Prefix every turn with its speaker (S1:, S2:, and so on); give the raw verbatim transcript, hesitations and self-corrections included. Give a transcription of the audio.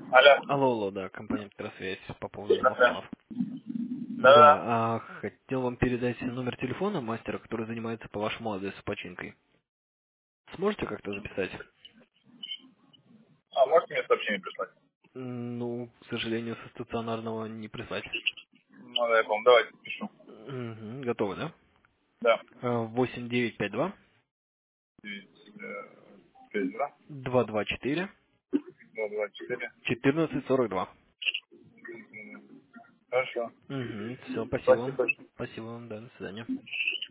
S1: Алло.
S2: Алло, алло, да, компания Петросвязь по поводу домофонов.
S1: Да-да.
S2: Да, а, хотел вам передать номер телефона мастера, который занимается по вашему адресу починкой. Сможете как-то записать?
S1: А можете мне сообщение прислать?
S2: М, Ну, к сожалению, со стационарного не прислать.
S1: Ну, да, я помню. Давайте пишу.
S2: Мгм, готовы, да?
S1: Да.
S2: А, восемь девять пять два
S1: девять, э, пять, два,
S2: два два четыре
S1: два, два, четыре.
S2: четырнадцать сорок два.
S1: М, Хорошо.
S2: Угу, все, спасибо вам.
S1: Спасибо.
S2: Спасибо вам, да, до свидания.